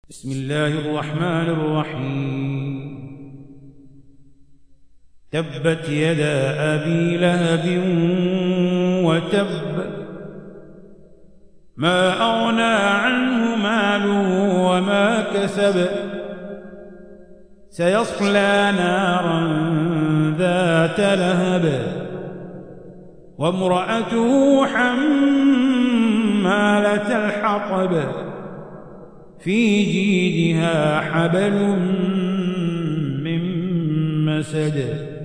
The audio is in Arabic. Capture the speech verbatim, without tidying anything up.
بسم الله الرحمن الرحيم. تبت يدا أبي لهب وتب، ما أغنى عنه ماله وما كسب، سيصلى نارا ذات لهب، وامرأته حمالة الحطب، في جيدها حبل من مسد.